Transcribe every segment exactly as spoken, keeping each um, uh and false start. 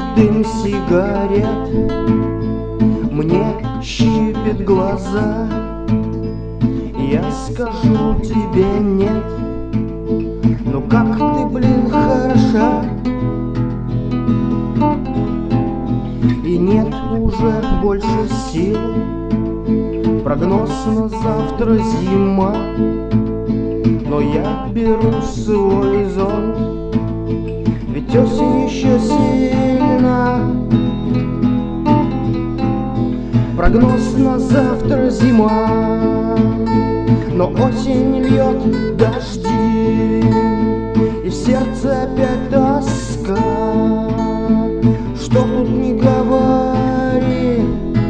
дым сигарет мне щипет глаза. Я скажу тебе нет, ну как ты, блин, хороша. И нет уже больше сил, прогноз на завтра зима. Но я беру свой зонт, ведь осень еще сильна. Прогноз на завтра зима, но осень льет дожди, и в сердце опять тоска. Что тут не говори,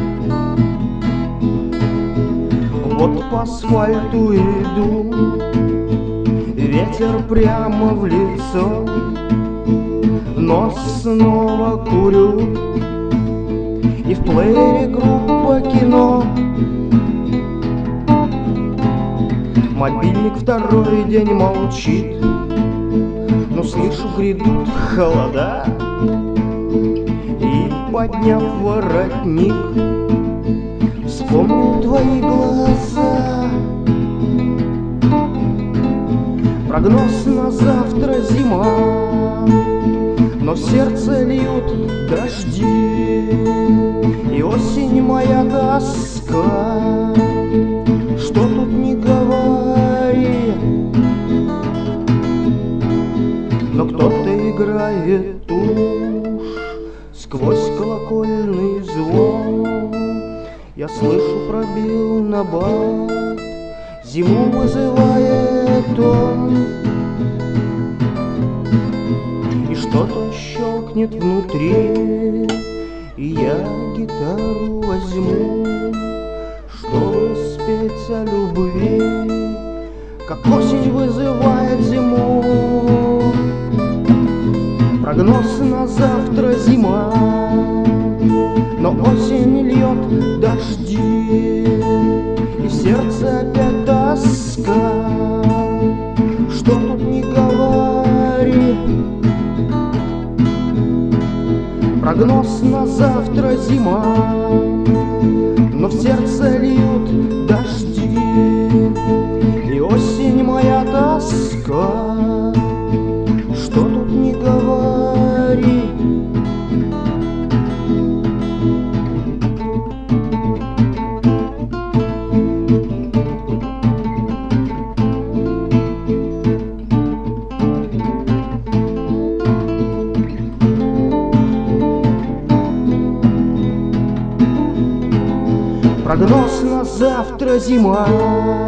вот по асфальту иду, ветер прямо в лицо, но снова курю, и в плеере группа кино. Мобильник второй день молчит, но слышу, грядут холода. И, подняв воротник, вспомнил твои глаза. Прогноз на завтра зима, но в сердце льют дожди, и осень моя тоска. Что тут не говори, но кто-то играет уж сквозь колокольный звон. Я слышу, пробил набат, зиму вызывает он. И что-то щелкнет внутри, и я гитару возьму, чтобы спеть о любви, как осень вызывает зиму. Прогноз на завтра зима, но осень льет дожди, и в сердце опять тоска. Что тут не говори, прогноз на завтра зима, но в сердце льют дожди, и осень моя тоска. Что тут не говори. Прогноз на завтра зима,